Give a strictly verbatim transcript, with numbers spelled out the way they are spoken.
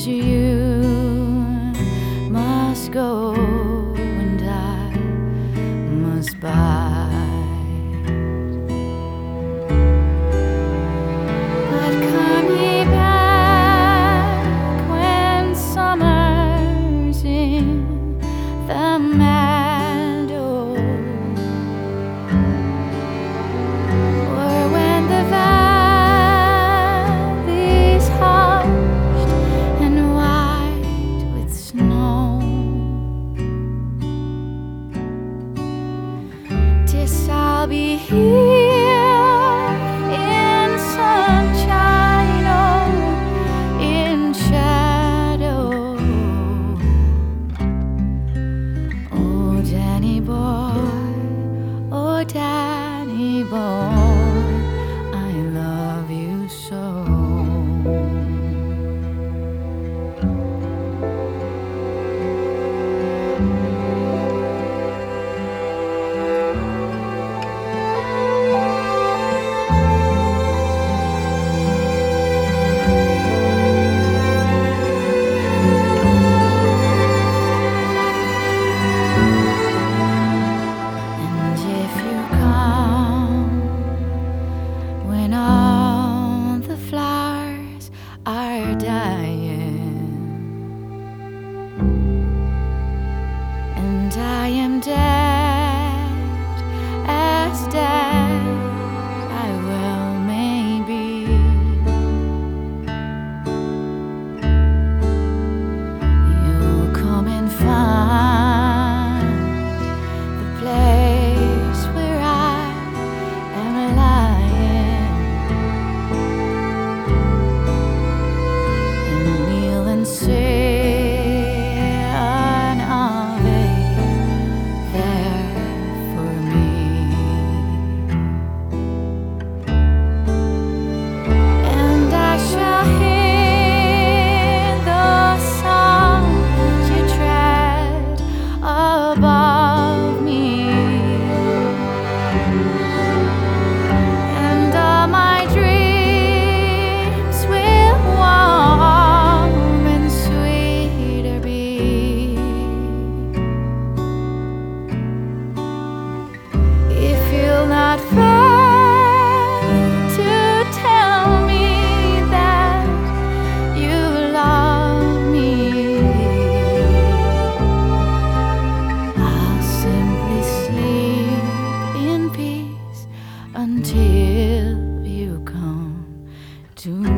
'cause you must go and I must bide. But come ye back when summer's in the meadow, or when the valley's hushed and white with snow. 'Tis I'll be here in sunshine, oh, in shadow. Oh, Danny boy, oh, Danny boy, I love you so. And if you come when all the flowers are dying and I am dead, as dead I well may be, you'll come and find the place where I am lying, and kneel and say an Ave there for me. And I shall hear the songs you tread above me, and all my dreams will warm and sweeter be. If you'll not fail to tell me that you love me, I'll simply sleep in peace until you come to me.